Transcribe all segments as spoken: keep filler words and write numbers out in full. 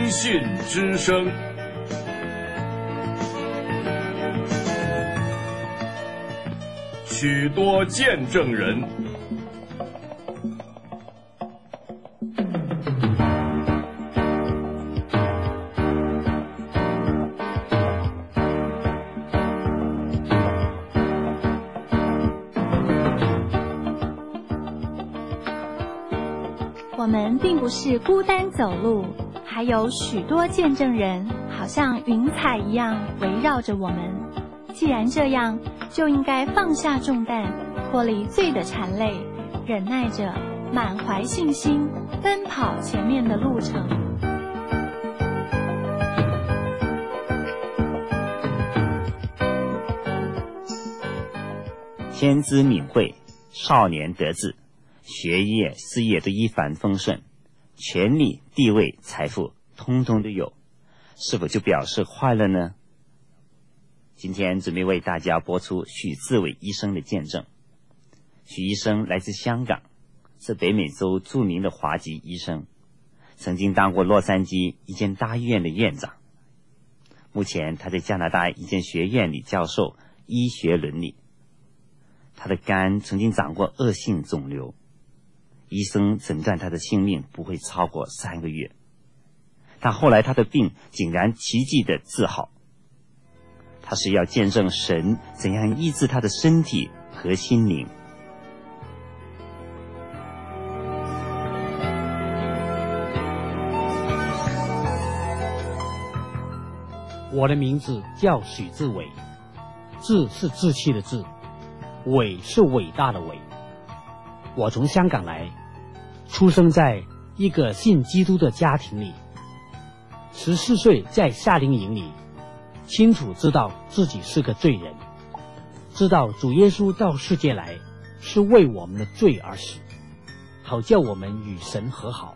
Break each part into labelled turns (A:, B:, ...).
A: 讯之声。许多见证人。
B: 我们并不是孤单走路，还有许多见证人，好像云彩一样围绕着我们。既然这样，就应该放下重担，脱离罪的缠累，忍耐着，满怀信心，奔跑前面的路程。
C: 天资敏慧，少年得志，学业事业都一帆风顺，权力地位财富通通都有，是否就表示快乐呢？今天准备为大家播出许志伟医生的见证。许医生来自香港，是北美洲著名的华籍医生，曾经当过洛杉矶一间大医院的院长。目前他在加拿大一间学院里教授医学伦理。他的肝曾经长过恶性肿瘤，医生诊断他的性命不会超过三个月，但后来他的病竟然奇迹的治好。他是要见证神怎样医治他的身体和心灵。
D: 我的名字叫许志伟，志是志气的志，伟是伟大的伟。我从香港来，出生在一个信基督的家庭里。十四岁在夏令营里，清楚知道自己是个罪人，知道主耶稣到世界来是为我们的罪而死，好叫我们与神和好。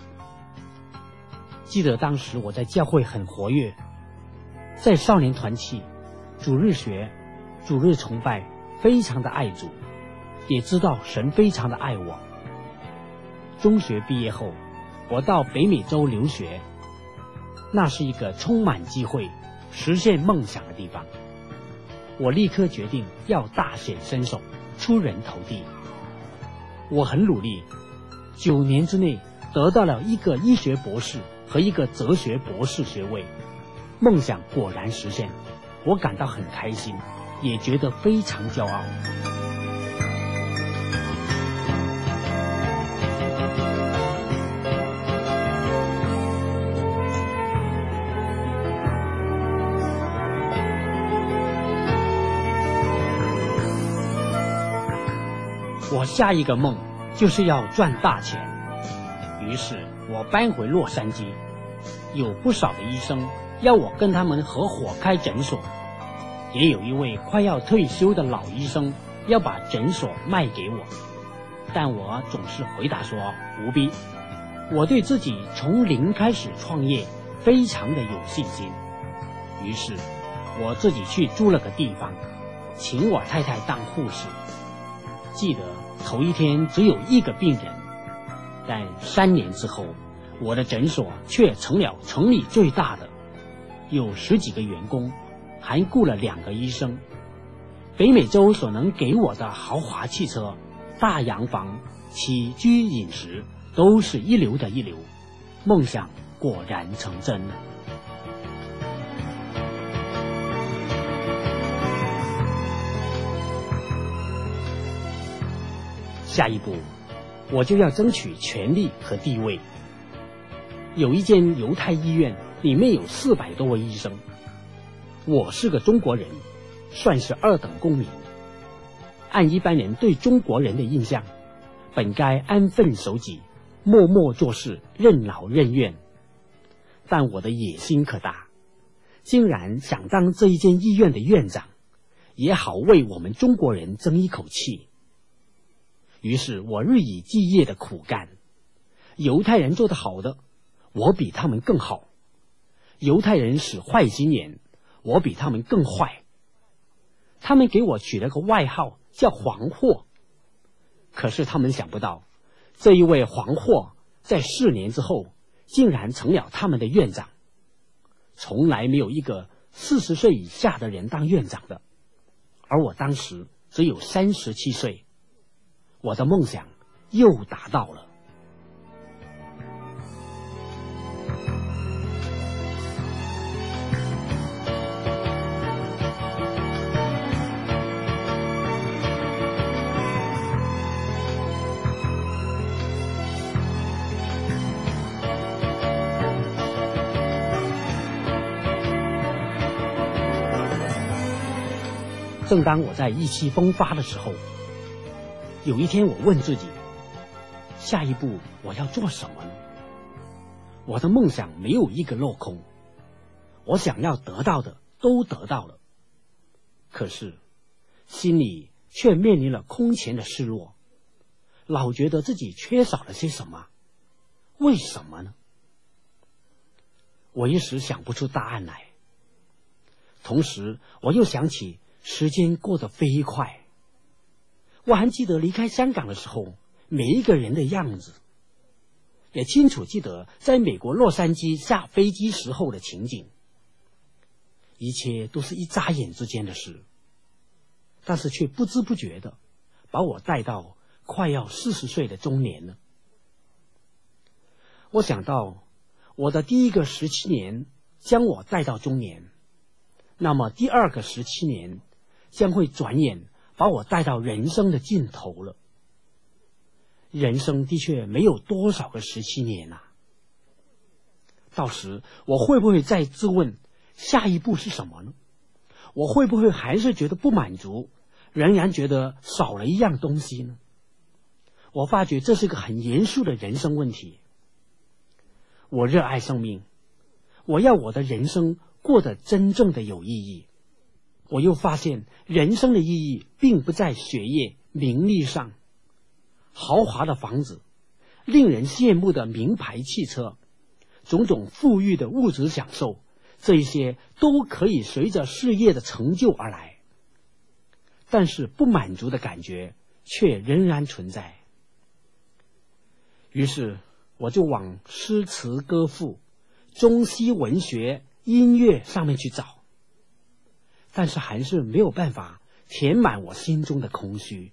D: 记得当时我在教会很活跃，在少年团契、主日学、主日崇拜，非常的爱主，也知道神非常的爱我。中学毕业后，我到北美洲留学，那是一个充满机会实现梦想的地方。我立刻决定要大显身手，出人头地。我很努力，九年之内得到了一个医学博士和一个哲学博士学位，梦想果然实现，我感到很开心，也觉得非常骄傲。我下一个梦就是要赚大钱，于是我搬回洛杉矶，有不少的医生要我跟他们合伙开诊所，也有一位快要退休的老医生要把诊所卖给我，但我总是回答说不必。我对自己从零开始创业非常的有信心，于是我自己去租了个地方，请我太太当护士。记得头一天只有一个病人，但三年之后，我的诊所却成了城里最大的，有十几个员工，还雇了两个医生。北美洲所能给我的豪华汽车、大洋房、起居饮食都是一流的一流，梦想果然成真了。下一步，我就要争取权力和地位。有一间犹太医院，里面有四百多位医生，我是个中国人，算是二等公民。按一般人对中国人的印象，本该安分守己，默默做事，任劳任怨。但我的野心可大，竟然想当这一间医院的院长，也好为我们中国人争一口气。于是我日以继夜的苦干，犹太人做得好的，我比他们更好；犹太人使坏心眼，我比他们更坏。他们给我取了个外号叫黄祸，可是他们想不到，这一位黄祸在四年之后竟然成了他们的院长。从来没有一个四十岁以下的人当院长的，而我当时只有三十七岁，我的梦想又达到了。正当我在意气风发的时候，有一天我问自己，下一步我要做什么呢？我的梦想没有一个落空，我想要得到的都得到了，可是心里却面临了空前的失落，老觉得自己缺少了些什么，为什么呢？我一时想不出答案来，同时我又想起时间过得飞快，我还记得离开香港的时候每一个人的样子，也清楚记得在美国洛杉矶下飞机时候的情景，一切都是一眨眼之间的事，但是却不知不觉的把我带到快要四十岁的中年了。我想到我的第一个十七年将我带到中年，那么第二个十七年将会转眼把我带到人生的尽头了。人生的确没有多少个十七年啊，到时我会不会再自问下一步是什么呢？我会不会还是觉得不满足，仍然觉得少了一样东西呢？我发觉这是个很严肃的人生问题。我热爱生命，我要我的人生过得真正的有意义。我又发现人生的意义并不在学业名利上，豪华的房子，令人羡慕的名牌汽车，种种富裕的物质享受，这一些都可以随着事业的成就而来，但是不满足的感觉却仍然存在。于是我就往诗词歌赋、中西文学、音乐上面去找，但是还是没有办法填满我心中的空虚。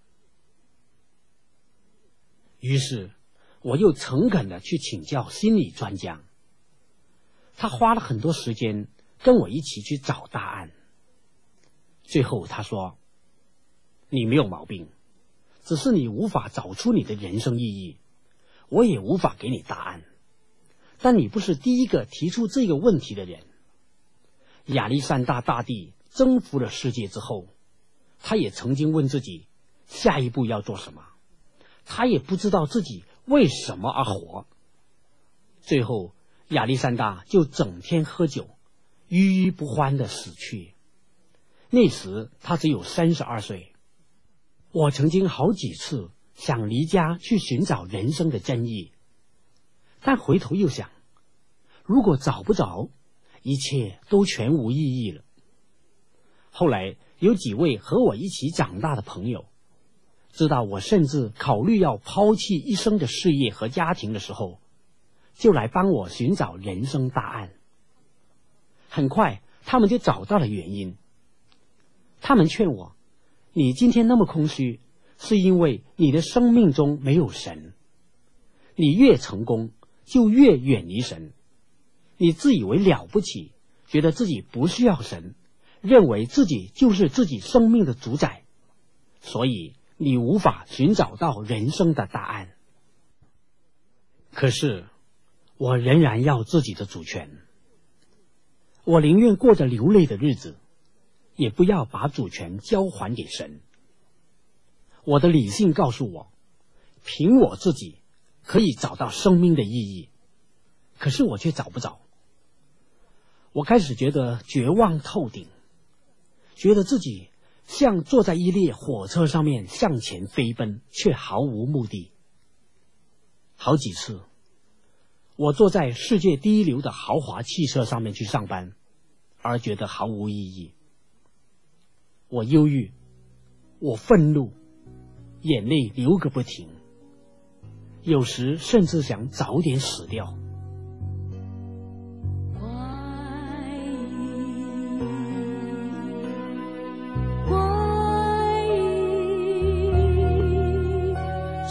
D: 于是我又诚恳地去请教心理专家，他花了很多时间跟我一起去找答案。最后他说，你没有毛病，只是你无法找出你的人生意义，我也无法给你答案，但你不是第一个提出这个问题的人。亚历山大大帝征服了世界之后，他也曾经问自己下一步要做什么，他也不知道自己为什么而活。最后亚历山大就整天喝酒，郁郁不欢地死去。那时他只有三十二岁。我曾经好几次想离家去寻找人生的真意，但回头又想，如果找不着，一切都全无意义了。后来有几位和我一起长大的朋友，知道我甚至考虑要抛弃一生的事业和家庭的时候，就来帮我寻找人生答案。很快他们就找到了原因。他们劝我，你今天那么空虚，是因为你的生命中没有神。你越成功，就越远离神。你自以为了不起，觉得自己不需要神，认为自己就是自己生命的主宰，所以你无法寻找到人生的答案。可是我仍然要自己的主权，我宁愿过着流泪的日子，也不要把主权交还给神。我的理性告诉我，凭我自己可以找到生命的意义，可是我却找不着。我开始觉得绝望透顶，觉得自己像坐在一列火车上面向前飞奔，却毫无目的。好几次我坐在世界第一流的豪华汽车上面去上班，而觉得毫无意义。我忧郁，我愤怒，眼泪流个不停，有时甚至想早点死掉。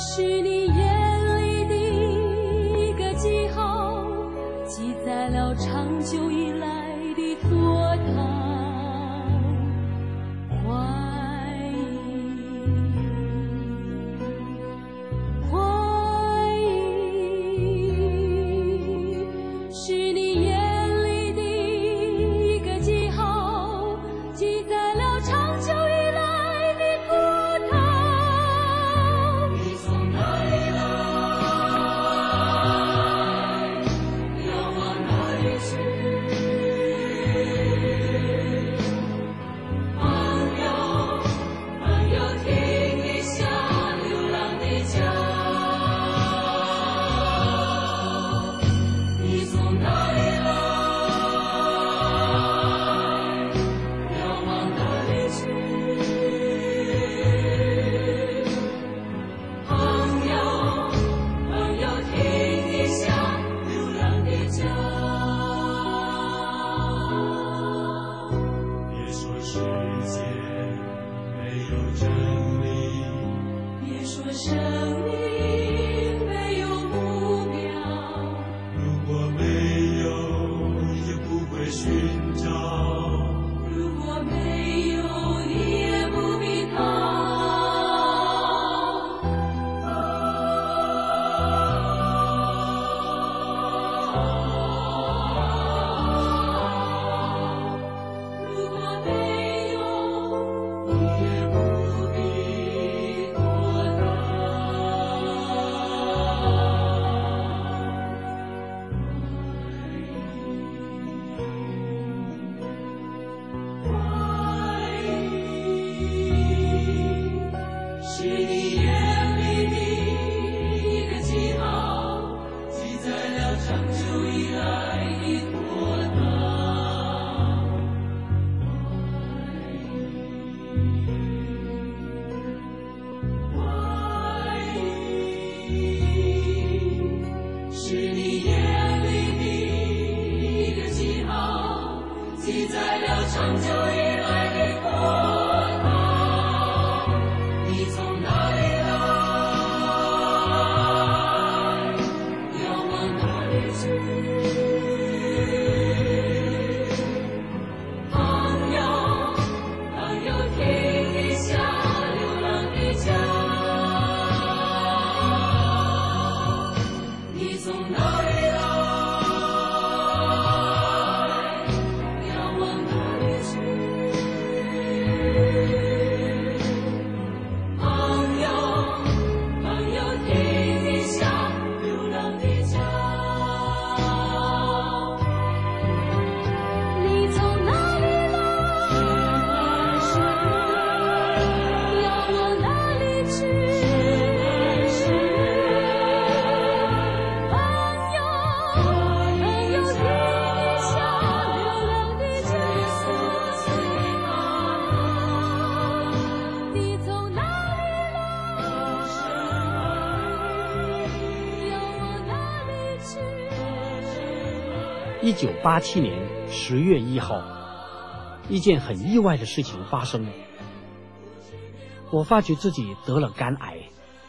E: 是你眼里的一个记号，记载了长久以来的拖沓。
D: 一九八七年十月一号，一件很意外的事情发生了。我发觉自己得了肝癌。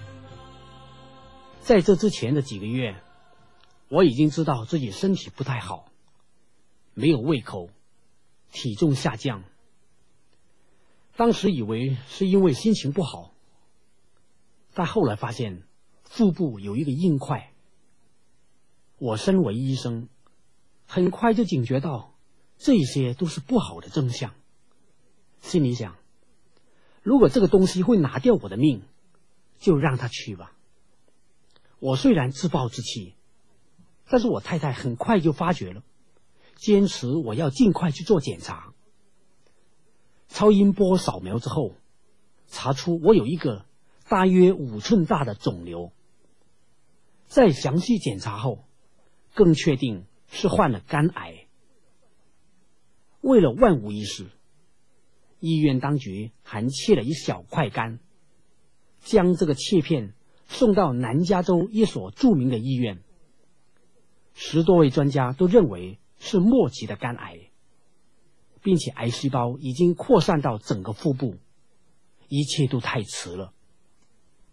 D: 在这之前的几个月，我已经知道自己身体不太好，没有胃口，体重下降。当时以为是因为心情不好，但后来发现腹部有一个硬块。我身为医生，很快就警觉到这些都是不好的征象，心里想，如果这个东西会拿掉我的命，就让它去吧。我虽然自暴自弃，但是我太太很快就发觉了，坚持我要尽快去做检查。超音波扫描之后，查出我有一个大约五寸大的肿瘤。再详细检查后，更确定是患了肝癌。为了万无一失，医院当局还切了一小块肝，将这个切片送到南加州一所著名的医院。十多位专家都认为是末期的肝癌，并且癌细胞已经扩散到整个腹部，一切都太迟了。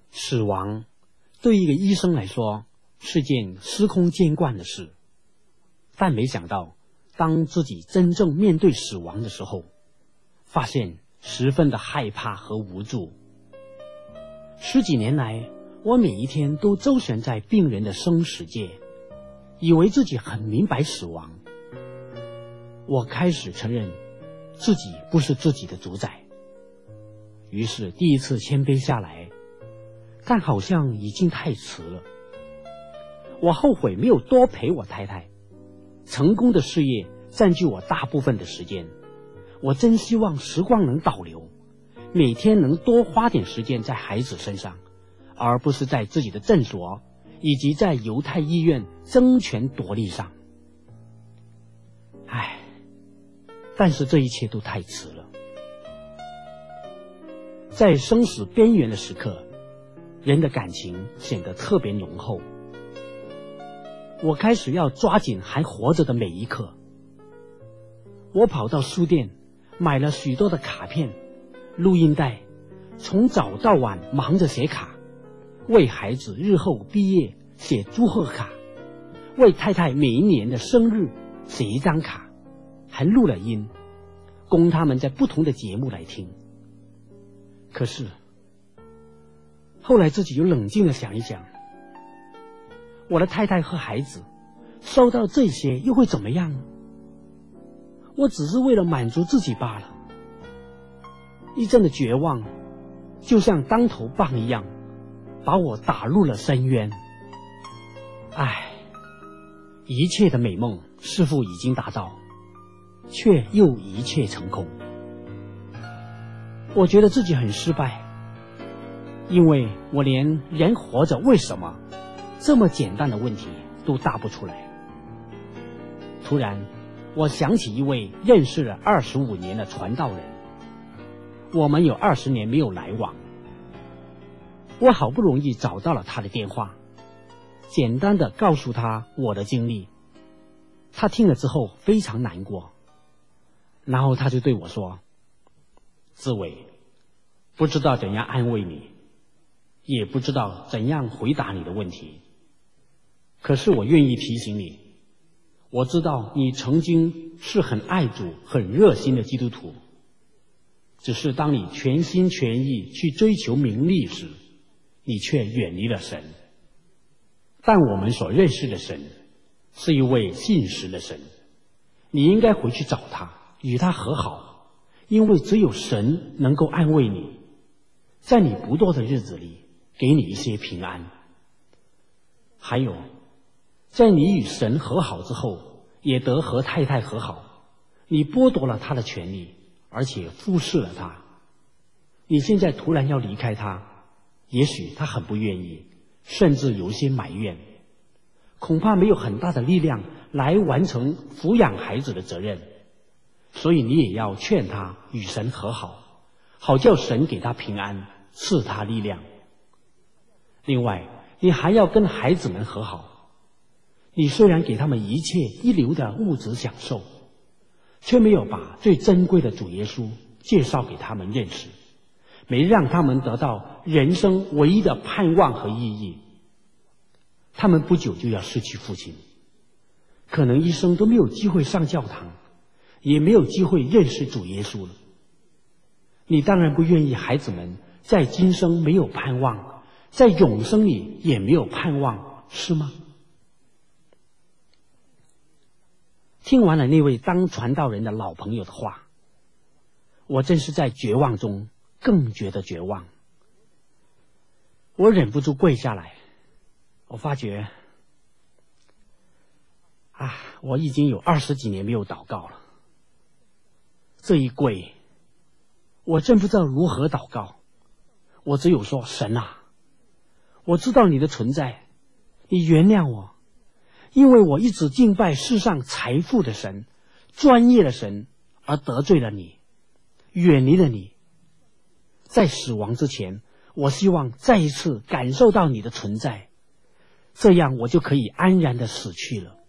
D: 死亡对一个医生来说是件司空见惯的事，但没想到当自己真正面对死亡的时候，发现十分的害怕和无助。十几年来，我每一天都周旋在病人的生死界，以为自己很明白死亡。我开始承认自己不是自己的主宰，于是第一次谦卑下来，但好像已经太迟了。我后悔没有多陪我太太，成功的事业占据我大部分的时间，我真希望时光能倒流，每天能多花点时间在孩子身上，而不是在自己的诊所以及在犹太医院争权夺利上。唉，但是这一切都太迟了。在生死边缘的时刻，人的感情显得特别浓厚。我开始要抓紧还活着的每一刻。我跑到书店买了许多的卡片、录音带，从早到晚忙着写卡，为孩子日后毕业写祝贺卡，为太太每一年的生日写一张卡，还录了音，供他们在不同的节目来听。可是后来自己又冷静地想一想，我的太太和孩子收到这些又会怎么样呢？我只是为了满足自己罢了。一阵的绝望就像当头棒一样，把我打入了深渊。唉，一切的美梦似乎已经达到，却又一切成空。我觉得自己很失败，因为我连人活着为什么这么简单的问题都答不出来。突然我想起一位认识了二十五年的传道人，我们有二十年没有来往。我好不容易找到了他的电话，简单的告诉他我的经历。他听了之后非常难过，然后他就对我说，志伟，不知道怎样安慰你，也不知道怎样回答你的问题，可是我愿意提醒你，我知道你曾经是很爱主很热心的基督徒，只是当你全心全意去追求名利时，你却远离了神。但我们所认识的神是一位信实的神，你应该回去找他，与他和好，因为只有神能够安慰你，在你不多的日子里给你一些平安。还有，在你与神和好之后，也得和太太和好，你剥夺了他的权利，而且忽视了他。你现在突然要离开他，也许他很不愿意，甚至有些埋怨，恐怕没有很大的力量来完成抚养孩子的责任，所以你也要劝他与神和好，好叫神给他平安，赐他力量。另外，你还要跟孩子们和好。你虽然给他们一切一流的物质享受，却没有把最珍贵的主耶稣介绍给他们认识，没让他们得到人生唯一的盼望和意义。他们不久就要失去父亲，可能一生都没有机会上教堂，也没有机会认识主耶稣了。你当然不愿意孩子们在今生没有盼望，在永生里也没有盼望，是吗？听完了那位当传道人的老朋友的话，我真是在绝望中更觉得绝望。我忍不住跪下来，我发觉啊，我已经有二十几年没有祷告了。这一跪，我真不知道如何祷告，我只有说，神啊，我知道你的存在，你原谅我，因为我一直敬拜世上财富的神、专业的神，而得罪了你，远离了你。在死亡之前，我希望再一次感受到你的存在，这样我就可以安然的死去了。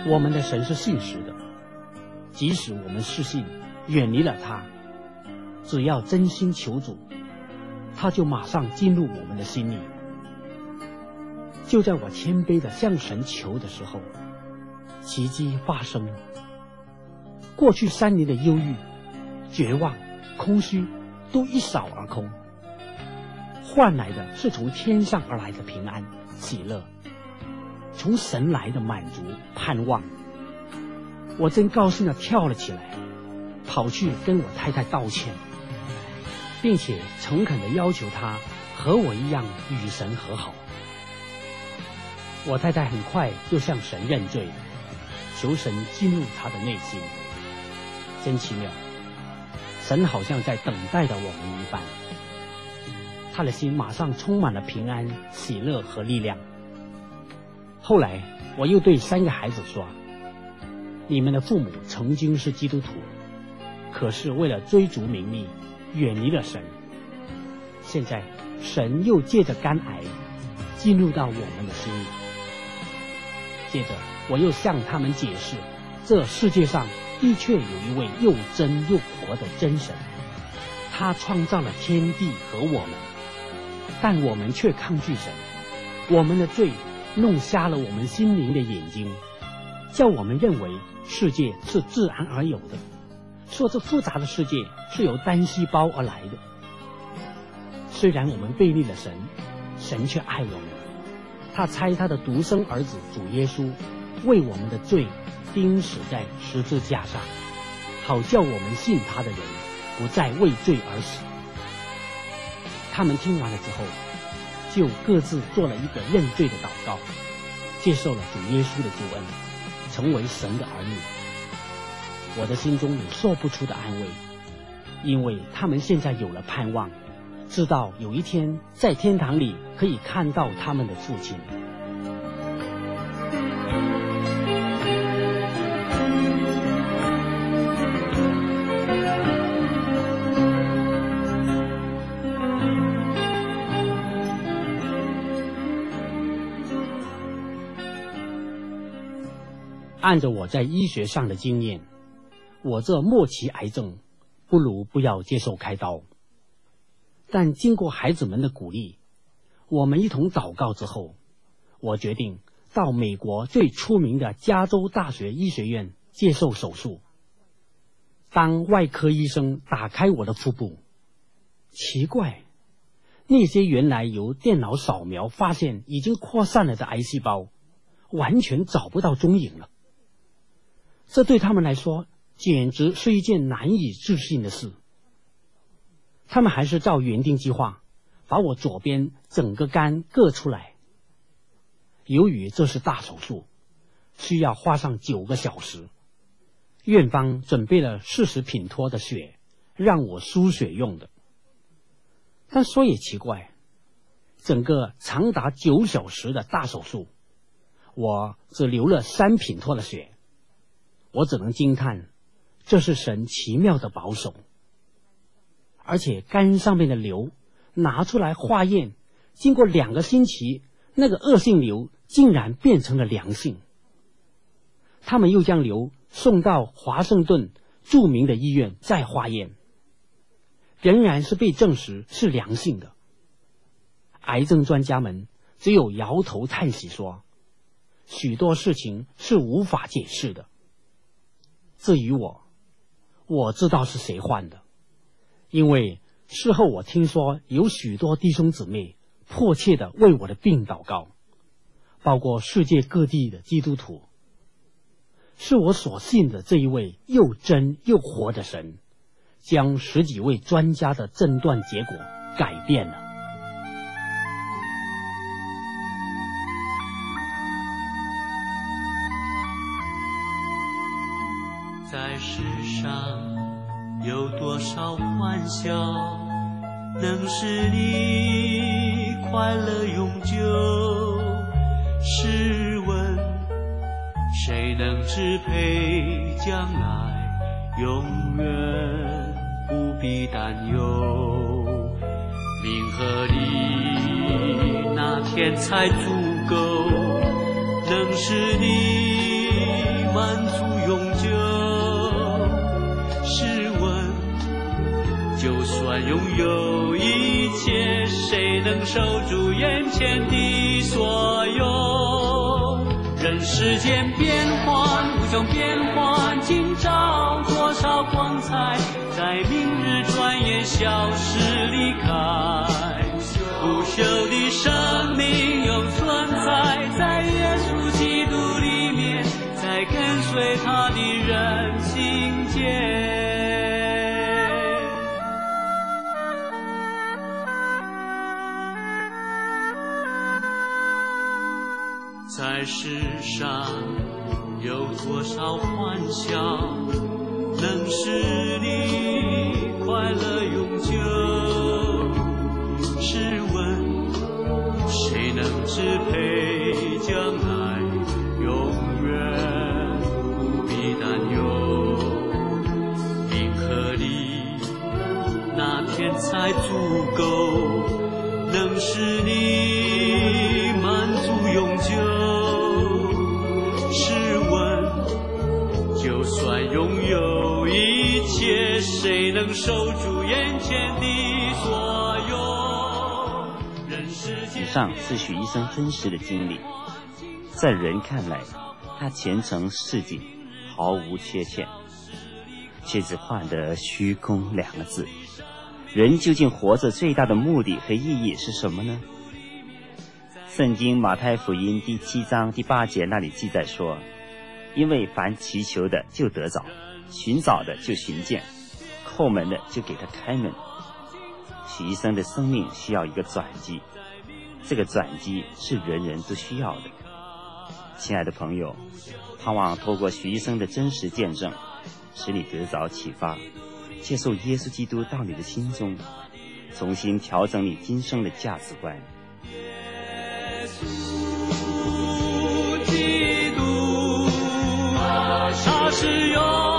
D: 我们的神是信实的，即使我们失信，远离了他，只要真心求主，他就马上进入我们的心里。就在我谦卑的向神求的时候，奇迹发生了。过去三年的忧郁、绝望、空虚都一扫而空，换来的是从天上而来的平安、喜乐，从神来的满足、盼望。我真高兴地跳了起来，跑去跟我太太道歉，并且诚恳地要求她和我一样与神和好。我太太很快就向神认罪，求神进入她的内心。真奇妙，神好像在等待着我们一般，他的心马上充满了平安、喜乐和力量。后来我又对三个孩子说，你们的父母曾经是基督徒，可是为了追逐名利，远离了神。现在神又借着肝癌进入到我们的心里。接着我又向他们解释，这世界上的确有一位又真又活的真神，他创造了天地和我们，但我们却抗拒神。我们的罪弄瞎了我们心灵的眼睛，叫我们认为世界是自然而有的，说这复杂的世界是由单细胞而来的。虽然我们背离了神，神却爱我们，他差他的独生儿子主耶稣为我们的罪钉死在十字架上，好叫我们信他的人不再为罪而死。他们听完了之后，就各自做了一个认罪的祷告，接受了主耶稣的救恩，成为神的儿女。我的心中有说不出的安慰，因为他们现在有了盼望，知道有一天在天堂里可以看到他们的父亲。按照我在医学上的经验，我这末期癌症不如不要接受开刀。但经过孩子们的鼓励，我们一同祷告之后，我决定到美国最出名的加州大学医学院接受手术。当外科医生打开我的腹部，奇怪，那些原来由电脑扫描发现已经扩散了的癌细胞，完全找不到踪影了。这对他们来说简直是一件难以置信的事。他们还是照原定计划把我左边整个肝割出来。由于这是大手术，需要花上九个小时，院方准备了四十品托的血让我输血用的。但说也奇怪，整个长达九小时的大手术，我只流了三品托的血。我只能惊叹，这是神奇妙的保守。而且肝上面的瘤拿出来化验，经过两个星期，那个恶性瘤竟然变成了良性。他们又将瘤送到华盛顿著名的医院再化验，仍然是被证实是良性的。癌症专家们只有摇头叹息说，许多事情是无法解释的。至于我，我知道是谁患的，因为事后我听说有许多弟兄姊妹迫切地为我的病祷告，包括世界各地的基督徒。是我所信的这一位又真又活的神，将十几位专家的诊断结果改变了。
F: 在世上有多少欢笑，能使你快乐永久？试问谁能支配将来永远不必担忧？名和利那天才足够，能使你算拥有一切，谁能守住眼前的所有？人世间变幻，无穷变幻，今朝多少光彩，在明日转眼消失离开。不朽的生命永存在，在耶稣基督里面，在跟随他的人心间。在世上有多少欢笑，能使你快乐永久？试问谁能支配将来永远不必担忧？铭刻里那天才足够，能使你满足永久。试问就算拥有一切，谁能守住眼前的所有？人世间
C: 以上是许医生真实的经历，在人看来他虔诚事迹，毫无缺欠，却只换得虚空两个字。人究竟活着最大的目的和意义是什么呢？圣经马太福音第七章第八节那里记载说，因为凡祈求的就得着，寻找的就寻见，叩门的就给他开门。许医生的生命需要一个转机，这个转机是人人都需要的。亲爱的朋友，盼望透过许医生的真实见证，使你得着启发，接受耶稣基督到你的心中，重新调整你今生的价值观。
F: 耶稣基督，他是永